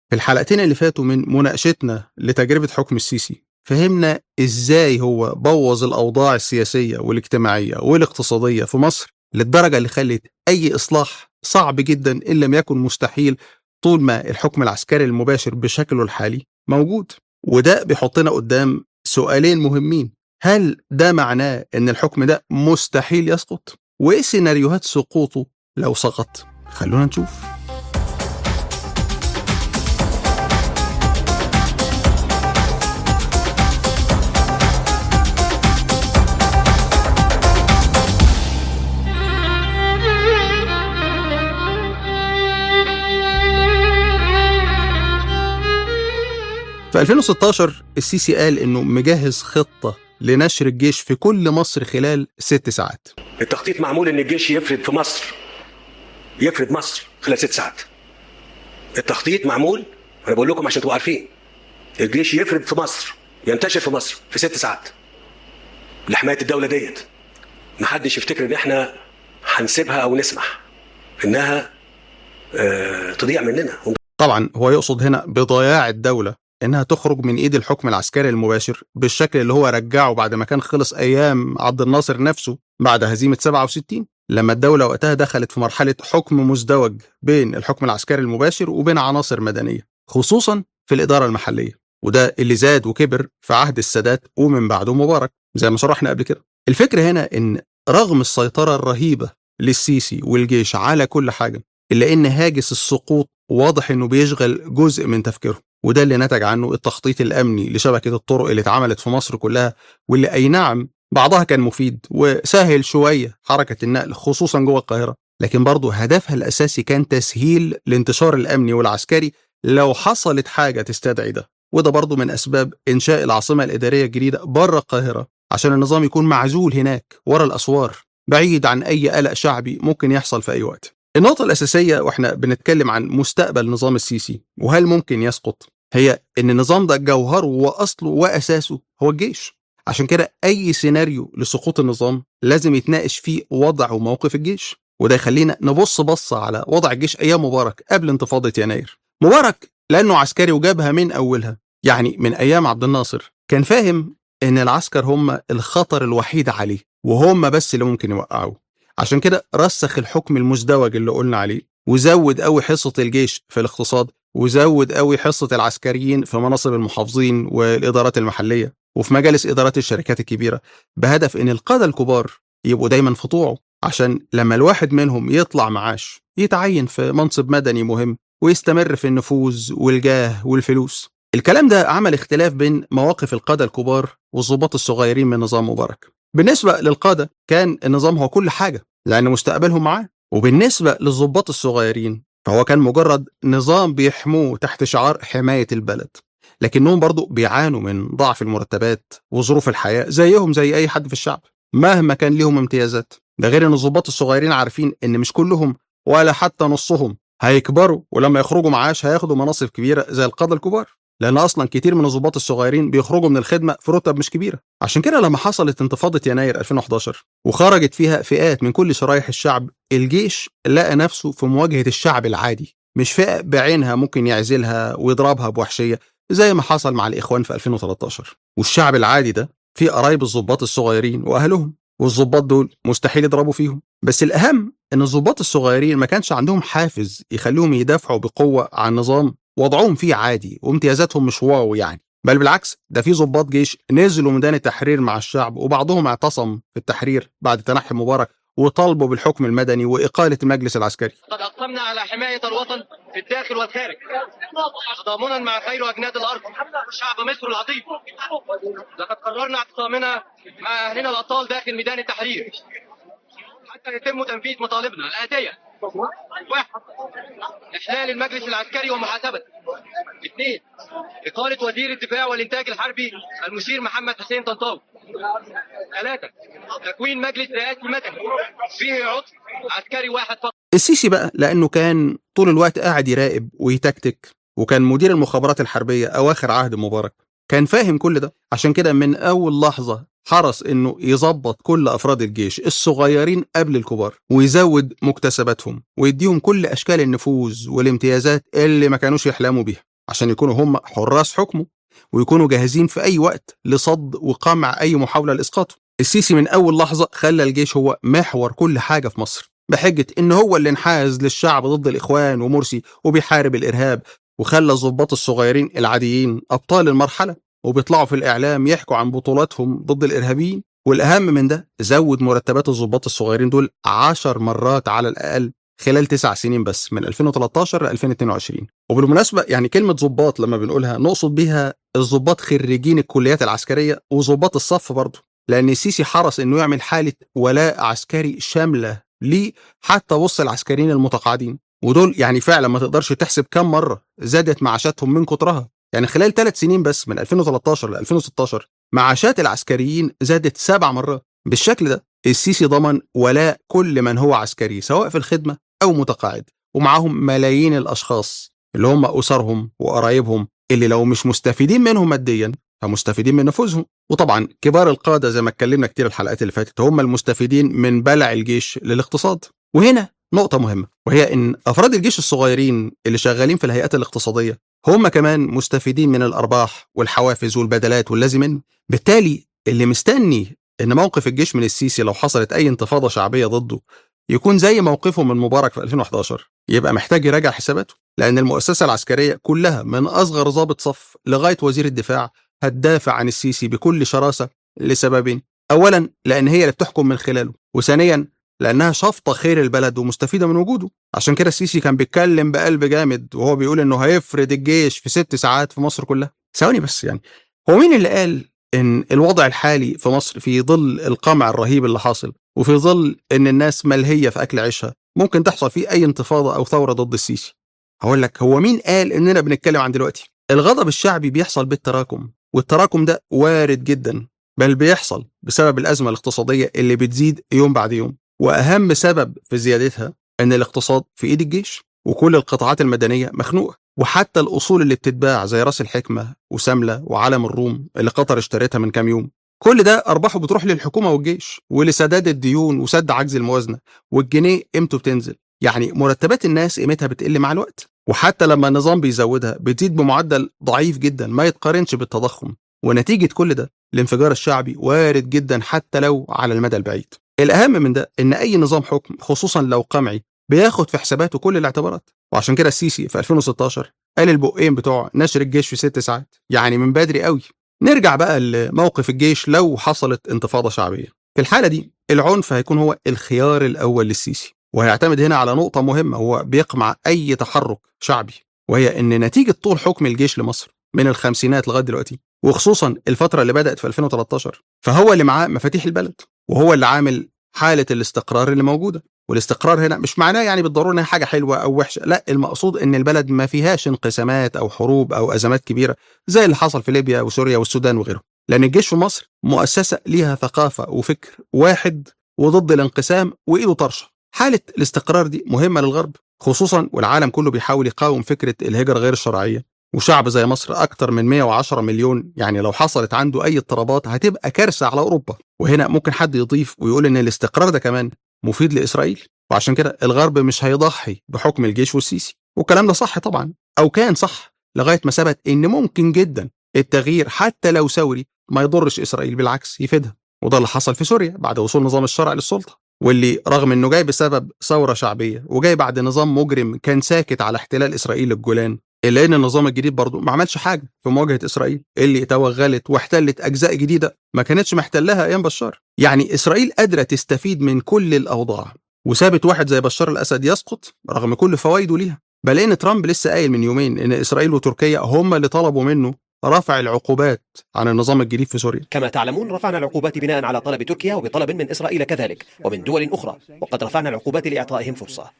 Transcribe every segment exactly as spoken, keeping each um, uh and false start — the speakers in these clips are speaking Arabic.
في الحلقتين اللي فاتوا من مناقشتنا لتجربة حكم السيسي فهمنا إزاي هو بوظ الأوضاع السياسية والاجتماعية والاقتصادية في مصر للدرجة اللي خلت أي إصلاح صعب جدا إن لم يكن مستحيل طول ما الحكم العسكري المباشر بشكله الحالي موجود. وده بيحطنا قدام سؤالين مهمين: هل ده معناه إن الحكم ده مستحيل يسقط؟ وإيه سيناريوهات سقوطه لو سقط؟ خلونا نشوف. في ألفين وستاشر السيسي قال إنه مجهز خطة لنشر الجيش في كل مصر خلال ست ساعات. التخطيط معمول إن الجيش يفرد في مصر يفرد مصر خلال ست ساعات. التخطيط معمول، أنا بقول لكم عشان تبقوا عارفين، الجيش يفرد في مصر، ينتشر في مصر في ست ساعات لحماية الدولة ديت. محدش يفتكر إن إحنا هنسيبها أو نسمح إنها آه تضيع مننا. طبعا هو يقصد هنا بضياع الدولة إنها تخرج من إيد الحكم العسكري المباشر بالشكل اللي هو رجعه بعد ما كان خلص أيام عبد الناصر نفسه بعد هزيمة سبعة وستين، لما الدولة وقتها دخلت في مرحلة حكم مزدوج بين الحكم العسكري المباشر وبين عناصر مدنية خصوصا في الإدارة المحلية، وده اللي زاد وكبر في عهد السادات ومن بعده مبارك زي ما شرحنا قبل كده. الفكرة هنا إن رغم السيطرة الرهيبة للسيسي والجيش على كل حاجة، إلا إن هاجس السقوط واضح إنه بيشغل جزء من تفكيره، وده اللي نتج عنه التخطيط الأمني لشبكة الطرق اللي اتعملت في مصر كلها، واللي أي نعم بعضها كان مفيد وسهل شوية حركة النقل خصوصا جوه القاهرة، لكن برضه هدفها الأساسي كان تسهيل الانتشار الأمني والعسكري لو حصلت حاجة تستدعي ده. وده برضه من أسباب إنشاء العاصمة الإدارية الجديدة بره القاهرة، عشان النظام يكون معزول هناك ورا الأسوار بعيد عن أي قلق شعبي ممكن يحصل في أي وقت. النقطة الأساسية وإحنا بنتكلم عن مستقبل نظام السيسي وهل ممكن يسقط هي إن النظام ده جوهره وأصله وأساسه هو الجيش. عشان كده أي سيناريو لسقوط النظام لازم يتناقش فيه وضع وموقف الجيش، وده يخلينا نبص بصة على وضع الجيش أيام مبارك قبل انتفاضة يناير. مبارك لأنه عسكري وجابها من أولها، يعني من أيام عبد الناصر، كان فاهم إن العسكر هم الخطر الوحيد عليه وهم بس اللي ممكن يوقعوه. عشان كده رسخ الحكم المزدوج اللي قلنا عليه، وزود قوي حصة الجيش في الاقتصاد، وزود قوي حصة العسكريين في مناصب المحافظين والإدارات المحلية وفي مجالس إدارات الشركات الكبيرة، بهدف إن القادة الكبار يبقوا دايما في طوعه، عشان لما الواحد منهم يطلع معاش يتعين في منصب مدني مهم ويستمر في النفوذ والجاه والفلوس. الكلام ده عمل اختلاف بين مواقف القادة الكبار والضباط الصغيرين من نظام مبارك. بالنسبة للقادة كان النظام هو كل حاجة لأن مستقبلهم معاه، وبالنسبة للضباط الصغيرين فهو كان مجرد نظام بيحموه تحت شعار حماية البلد، لكنهم برضو بيعانوا من ضعف المرتبات وظروف الحياة زيهم زي أي حد في الشعب مهما كان لهم امتيازات. ده غير أن الضباط الصغيرين عارفين أن مش كلهم ولا حتى نصهم هيكبروا ولما يخرجوا معاش هياخدوا مناصب كبيرة زي القادة الكبار، لأن أصلا كتير من الضباط الصغيرين بيخرجوا من الخدمة في رتب مش كبيرة. عشان كده لما حصلت انتفاضة يناير ألفين وحداشر وخرجت فيها فئات من كل شرايح الشعب، الجيش لقى نفسه في مواجهة الشعب العادي، مش فئة بعينها ممكن يعزلها ويضربها بوحشية زي ما حصل مع الإخوان في ألفين وتلتاشر. والشعب العادي ده فيه قرايب الضباط الصغيرين وأهلهم، والضباط دول مستحيل يضربوا فيهم. بس الأهم إن الضباط الصغيرين ما كانش عندهم حافز يخليهم يدافعوا بقوة عن نظام وضعهم فيه عادي وامتيازاتهم مش واو يعني، بل بالعكس ده في ضباط جيش نزلوا ميدان التحرير مع الشعب، وبعضهم اعتصم في التحرير بعد تنحي مبارك وطالبوا بالحكم المدني وإقالة المجلس العسكري. قد أقسمنا على حماية الوطن في الداخل والخارج تضامنا مع خير أجناد الأرض شعب مصر العظيم. لقد قررنا اعتصامنا مع أهلنا الأبطال داخل ميدان التحرير حتى يتم تنفيذ مطالبنا الآتية: واحد، إحلال المجلس العسكري ومحاسبته. اثنين، إقالة وزير الدفاع والإنتاج الحربي المشير محمد حسين طنطاوي. ثلاثة، تكوين مجلس رئاسي مدني فيه عضو عسكري واحد فقط. السيسي بقى لأنه كان طول الوقت قاعد يراقب ويتكتك، وكان مدير المخابرات الحربية أواخر عهد مبارك، كان فاهم كل ده. عشان كده من أول لحظة حرص إنه يظبط كل أفراد الجيش الصغيرين قبل الكبار، ويزود مكتسباتهم ويديهم كل أشكال النفوذ والامتيازات اللي ما كانوش يحلموا بيها، عشان يكونوا هم حراس حكمه ويكونوا جاهزين في أي وقت لصد وقمع أي محاولة لإسقاطه. السيسي من أول لحظة خلى الجيش هو محور كل حاجة في مصر، بحجة إن هو اللي انحاز للشعب ضد الإخوان ومرسي وبيحارب الإرهاب، وخلى الضباط الصغيرين العاديين أبطال المرحلة وبيطلعوا في الإعلام يحكوا عن بطولاتهم ضد الإرهابيين. والأهم من ده زود مرتبات الضباط الصغيرين دول عشر مرات على الأقل خلال تسع سنين بس، من ألفين وتلتاشر ل ألفين واتنين وعشرين. وبالمناسبة يعني كلمة ضباط لما بنقولها نقصد بيها الضباط خريجين الكليات العسكرية وضباط الصف برضه، لأن السيسي حرص إنه يعمل حالة ولاء عسكري شاملة ليه حتى وسط العسكريين المتقاعدين، ودول يعني فعلا ما تقدرش تحسب كم مرة زادت معاشاتهم من كترها. يعني خلال ثلاث سنين بس من ألفين وتلتاشر ل ألفين وستاشر معاشات العسكريين زادت سبع مرات. بالشكل ده السيسي ضمن ولاء كل من هو عسكري سواء في الخدمة أو متقاعد، ومعاهم ملايين الأشخاص اللي هم أسرهم وقرايبهم اللي لو مش مستفيدين منهم ماديا فمستفيدين من نفوذهم. وطبعا كبار القادة زي ما اتكلمنا كتير الحلقات اللي فاتت هم المستفيدين من بلع الجيش للاقتصاد. وهنا نقطة مهمة، وهي إن أفراد الجيش الصغيرين اللي شغالين في الهيئات الاقتصادية هم كمان مستفيدين من الأرباح والحوافز والبدلات واللازم منه. بالتالي اللي مستني إن موقف الجيش من السيسي لو حصلت أي انتفاضة شعبية ضده يكون زي موقفه من مبارك في ألفين وحداشر، يبقى محتاج يراجع حساباته، لأن المؤسسة العسكرية كلها من أصغر ضابط صف لغاية وزير الدفاع هتدافع عن السيسي بكل شراسة لسببين: أولا لأن هي اللي بتحكم من خلاله، وثانيا لأنها شافطة خير البلد ومستفيدة من وجوده. عشان كده السيسي كان بيتكلم بقلب جامد وهو بيقول إنه هيفرد الجيش في ست ساعات في مصر كلها. ثواني بس، يعني هو مين اللي قال إن الوضع الحالي في مصر في ظل القمع الرهيب اللي حاصل وفي ظل إن الناس ملهية في أكل عيشها ممكن تحصل فيه أي انتفاضة أو ثورة ضد السيسي؟ هقول لك هو مين قال إننا بنتكلم عن دلوقتي. الغضب الشعبي بيحصل بالتراكم، والتراكم ده وارد جدا، بل بيحصل بسبب الأزمة الاقتصادية اللي بتزيد يوم بعد يوم، وأهم سبب في زيادتها إن الاقتصاد في إيد الجيش وكل القطاعات المدنية مخنوقة، وحتى الأصول اللي بتتباع زي راس الحكمة وسملة وعلم الروم اللي قطر اشتريتها من كام يوم، كل ده أرباحه بتروح للحكومة والجيش ولسداد الديون وسد عجز الموازنة، والجنيه قيمته بتنزل. يعني مرتبات الناس قيمتها بتقل مع الوقت، وحتى لما النظام بيزودها بتزيد بمعدل ضعيف جدا ما يتقارنش بالتضخم. ونتيجة كل ده الانفجار الشعبي وارد جدا حتى لو على المدى البعيد. الأهم من ده إن أي نظام حكم خصوصا لو قمعي بياخد في حساباته كل الاعتبارات، وعشان كده السيسي في ألفين وستاشر قال البقين بتوع نشر الجيش في ست ساعات، يعني من بدري قوي. نرجع بقى لموقف الجيش لو حصلت انتفاضة شعبية. في الحالة دي العنف هيكون هو الخيار الأول للسيسي، وهيعتمد هنا على نقطة مهمة هو بيقمع أي تحرك شعبي، وهي إن نتيجة طول حكم الجيش لمصر من الخمسينات لغاية دلوقتي، وخصوصا الفترة اللي بدأت في ألفين وتلتاشر، فهو اللي معاه مفاتيح البلد وهو اللي عامل حالة الاستقرار اللي موجودة. والاستقرار هنا مش معناه يعني بالضرورة انها حاجة حلوة أو وحشة، لا، المقصود إن البلد ما فيهاش انقسامات أو حروب أو أزمات كبيرة زي اللي حصل في ليبيا وسوريا والسودان وغيره، لأن الجيش في مصر مؤسسة ليها ثقافة وفكر واحد وضد الانقسام وإيده طرشة. حالة الاستقرار دي مهمة للغرب خصوصا، والعالم كله بيحاول يقاوم فكرة الهجرة غير الشرعية، وشعب زي مصر أكتر من مئة وعشرة مليون، يعني لو حصلت عنده أي اضطرابات هتبقى كارثة على أوروبا. وهنا ممكن حد يضيف ويقول إن الاستقرار ده كمان مفيد لإسرائيل، وعشان كده الغرب مش هيضحي بحكم الجيش والسيسي. والكلام ده صح طبعا، أو كان صح لغاية ما ثبت إن ممكن جدا التغيير حتى لو ثوري ما يضرش إسرائيل، بالعكس يفيدها. وده اللي حصل في سوريا بعد وصول نظام الشرع للسلطة، واللي رغم إنه جاي بسبب ثورة شعبية وجاي بعد نظام مجرم كان ساكت على احتلال إسرائيل للجولان، إلا إن النظام الجديد برضو ما عملش حاجة في مواجهة إسرائيل اللي توغلت واحتلت أجزاء جديدة ما كانتش محتلها أيام بشار. يعني إسرائيل قادرة تستفيد من كل الأوضاع، وسابت واحد زي بشار الأسد يسقط رغم كل فوائده ليها. بل إن ترامب لسه قايل من يومين إن إسرائيل وتركيا هم اللي طلبوا منه رفع العقوبات عن النظام الجديد في سوريا. كما تعلمون رفعنا العقوبات بناء على طلب تركيا وبطلب من إسرائيل كذلك ومن دول أخرى، وقد رفعنا العقوبات لإعطائهم فرصة.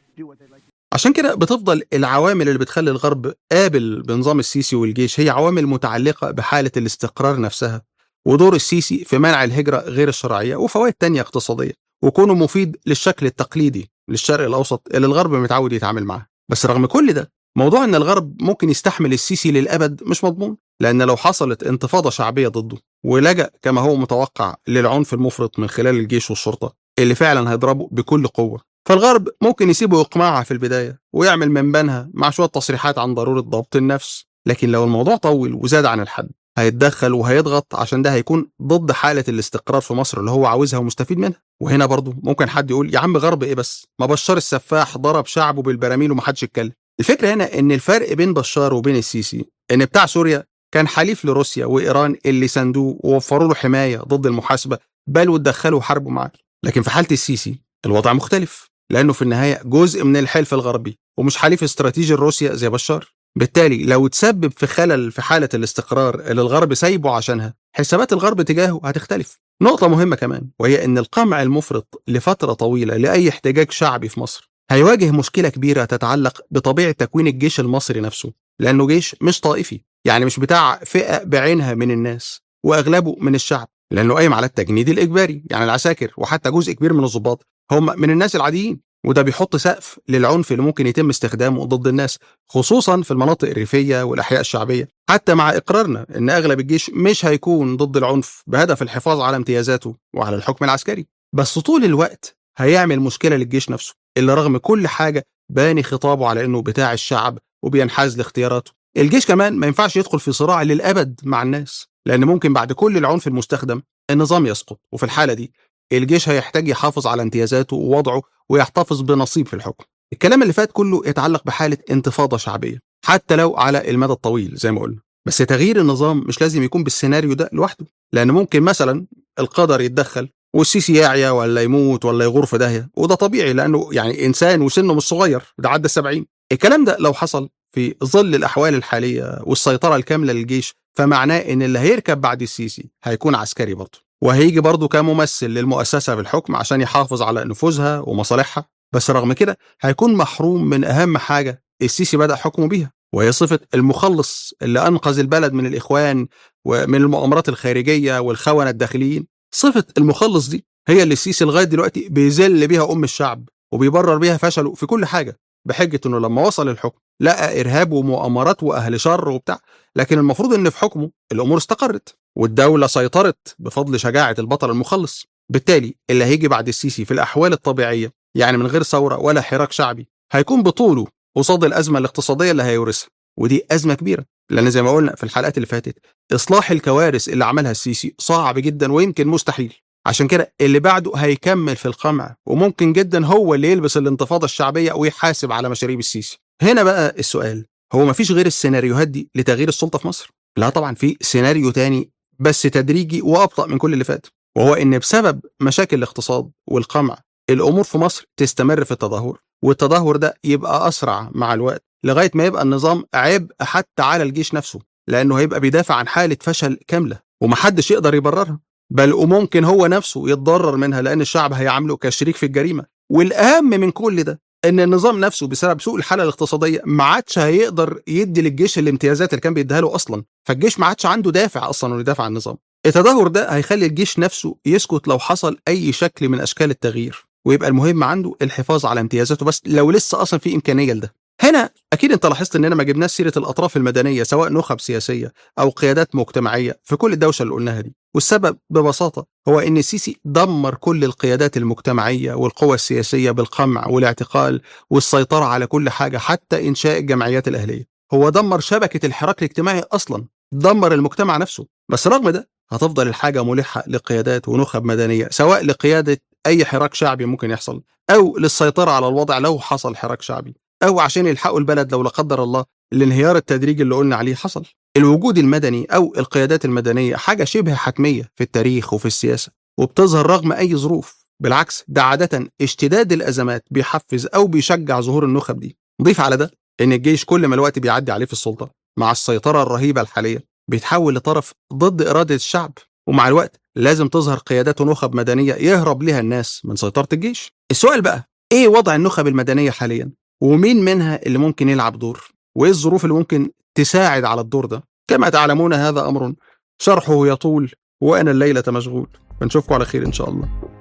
عشان كده بتفضل العوامل اللي بتخلي الغرب قابل بنظام السيسي والجيش هي عوامل متعلقة بحالة الاستقرار نفسها، ودور السيسي في منع الهجرة غير الشرعية، وفوائد تانية اقتصادية، وكونه مفيد للشكل التقليدي للشرق الأوسط اللي الغرب متعود يتعامل معاه. بس رغم كل ده موضوع ان الغرب ممكن يستحمل السيسي للأبد مش مضمون، لأن لو حصلت انتفاضة شعبية ضده ولجأ كما هو متوقع للعنف المفرط من خلال الجيش والشرطة اللي فعلا هيضربوا بكل قوة، فالغرب ممكن يسيبه يقمعها في البداية ويعمل من بينها مع شوية تصريحات عن ضرورة ضبط النفس لكن لو الموضوع طول وزاد عن الحد هيتدخل وهيضغط، عشان ده هيكون ضد حالة الاستقرار في مصر اللي هو عاوزها ومستفيد منها. وهنا برضو ممكن حد يقول يا عم غرب ايه بس، ما بشار السفاح ضرب شعبه بالبراميل ومحدش يتكلم. الفكرة هنا ان الفرق بين بشار وبين السيسي ان بتاع سوريا كان حليف لروسيا وإيران اللي ساندوه ووفروا له حماية ضد المحاسبة، بل وتدخلوا حربوا معاه. لكن في حالة السيسي الوضع مختلف، لأنه في النهاية جزء من الحلف الغربي ومش حليف استراتيجي لروسيا زي بشار. بالتالي لو تسبب في خلل في حالة الاستقرار اللي الغرب سايبه عشانها، حسابات الغرب تجاهه هتختلف. نقطة مهمة كمان وهي أن القمع المفرط لفترة طويلة لأي احتجاج شعبي في مصر هيواجه مشكلة كبيرة تتعلق بطبيعة تكوين الجيش المصري نفسه، لأنه جيش مش طائفي، يعني مش بتاع فئة بعينها من الناس وأغلبه من الشعب، لأنه قايم على التجنيد الإجباري، يعني العساكر وحتى جزء كبير من الضباط هم من الناس العاديين. وده بيحط سقف للعنف اللي ممكن يتم استخدامه ضد الناس، خصوصا في المناطق الريفية والأحياء الشعبية، حتى مع إقرارنا إن أغلب الجيش مش هيكون ضد العنف بهدف الحفاظ على امتيازاته وعلى الحكم العسكري، بس طول الوقت هيعمل مشكلة للجيش نفسه اللي رغم كل حاجة باني خطابه على إنه بتاع الشعب وبينحاز لاختياراته. الجيش كمان ما ينفعش يدخل في صراع للأبد مع الناس، لأن ممكن بعد كل العنف المستخدم النظام يسقط، وفي الحالة دي الجيش هيحتاج يحافظ على امتيازاته ووضعه ويحتفظ بنصيب في الحكم. الكلام اللي فات كله يتعلق بحالة انتفاضة شعبية حتى لو على المدى الطويل زي ما قلنا، بس تغيير النظام مش لازم يكون بالسيناريو ده لوحده، لأن ممكن مثلا القدر يتدخل والسيسي يعيا ولا يموت ولا يغور في داهية، وده طبيعي لأنه يعني إنسان وسنه مش صغير، ده عدى السبعين. الكلام ده لو حصل في ظل الأحوال الحالية والسيطرة الكاملة للجيش، فمعناه إن اللي هيركب بعد السيسي هيكون عسكري برضه، وهيجي برضه كممثل للمؤسسة في الحكم عشان يحافظ على نفوذها ومصالحها، بس رغم كده هيكون محروم من أهم حاجة السيسي بدأ حكمه بيها، وهي صفة المخلص اللي أنقذ البلد من الإخوان ومن المؤامرات الخارجية والخونة الداخليين. صفة المخلص دي هي اللي السيسي لغاية دلوقتي بيذل بيها أم الشعب وبيبرر بيها فشله في كل حاجة، بحجة إنه لما وصل الحكم لقى إرهاب ومؤامرات وأهل شر وبتاع، لكن المفروض إن في حكمه الأمور استقرت والدولة سيطرت بفضل شجاعة البطل المخلص. بالتالي اللي هيجي بعد السيسي في الأحوال الطبيعية، يعني من غير ثورة ولا حراك شعبي، هيكون بطوله قصاد الأزمة الاقتصادية اللي هيورثها، ودي أزمة كبيرة، لأن زي ما قلنا في الحلقات اللي فاتت إصلاح الكوارث اللي عملها السيسي صعب جدا ويمكن مستحيل. عشان كده اللي بعده هيكمل في القمع، وممكن جدا هو اللي يلبس الانتفاضة الشعبية ويحاسب على مشاريب السيسي. هنا بقى السؤال، هو مفيش غير السيناريوهات دي لتغيير السلطة في مصر؟ لا طبعا، في سيناريو تاني بس تدريجي وأبطأ من كل اللي فات، وهو إن بسبب مشاكل الاقتصاد والقمع الأمور في مصر تستمر في التدهور، والتدهور ده يبقى أسرع مع الوقت لغاية ما يبقى النظام عبء حتى على الجيش نفسه، لأنه هيبقى بيدافع عن حالة فشل كاملة ومحدش يقدر يبررها، بل وممكن هو نفسه يتضرر منها لأن الشعب هيعامله كشريك في الجريمة. والأهم من كل ده إن النظام نفسه بسبب سوء الحالة الاقتصادية ما عادش هيقدر يدي للجيش الامتيازات اللي كان بيديها له أصلا، فالجيش ما عادش عنده دافع أصلا إنه يدافع عن النظام. التدهور ده هيخلي الجيش نفسه يسكت لو حصل أي شكل من أشكال التغيير، ويبقى المهم عنده الحفاظ على امتيازاته بس لو لسه أصلا في إمكانية لده. هنا أكيد أنت لاحظت إننا ما جبناش سيرة الأطراف المدنية سواء نخب سياسية أو قيادات مجتمعية في كل الدوشة اللي قلناها دي، والسبب ببساطة هو إن السيسي دمر كل القيادات المجتمعية والقوى السياسية بالقمع والاعتقال والسيطرة على كل حاجة حتى إنشاء الجمعيات الأهلية. هو دمر شبكة الحراك الاجتماعي أصلا، دمر المجتمع نفسه، بس رغم ده هتفضل الحاجة ملحة لقيادات ونخب مدنية سواء لقيادة أي حراك شعبي ممكن يحصل أو للسيطرة على الوضع لو حصل حراك شعبي أو عشان يلحقوا البلد لو لا قدر الله الانهيار التدريجي اللي قلنا عليه حصل. الوجود المدني أو القيادات المدنية حاجة شبه حتمية في التاريخ وفي السياسة وبتظهر رغم أي ظروف، بالعكس ده عادة اشتداد الأزمات بيحفز أو بيشجع ظهور النخب دي. نضيف على ده إن الجيش كل ما الوقت بيعدي عليه في السلطة مع السيطرة الرهيبة الحالية بيتحول لطرف ضد إرادة الشعب، ومع الوقت لازم تظهر قيادات ونخب مدنية يهرب لها الناس من سيطرة الجيش. السؤال بقى، إيه وضع النخب المدنية حاليا؟ ومين منها اللي ممكن يلعب دور؟ وإيه الظروف اللي ممكن تساعد على الدور ده؟ كما تعلمون هذا أمر شرحه يطول وأنا الليلة مشغول، فنشوفكم على خير إن شاء الله.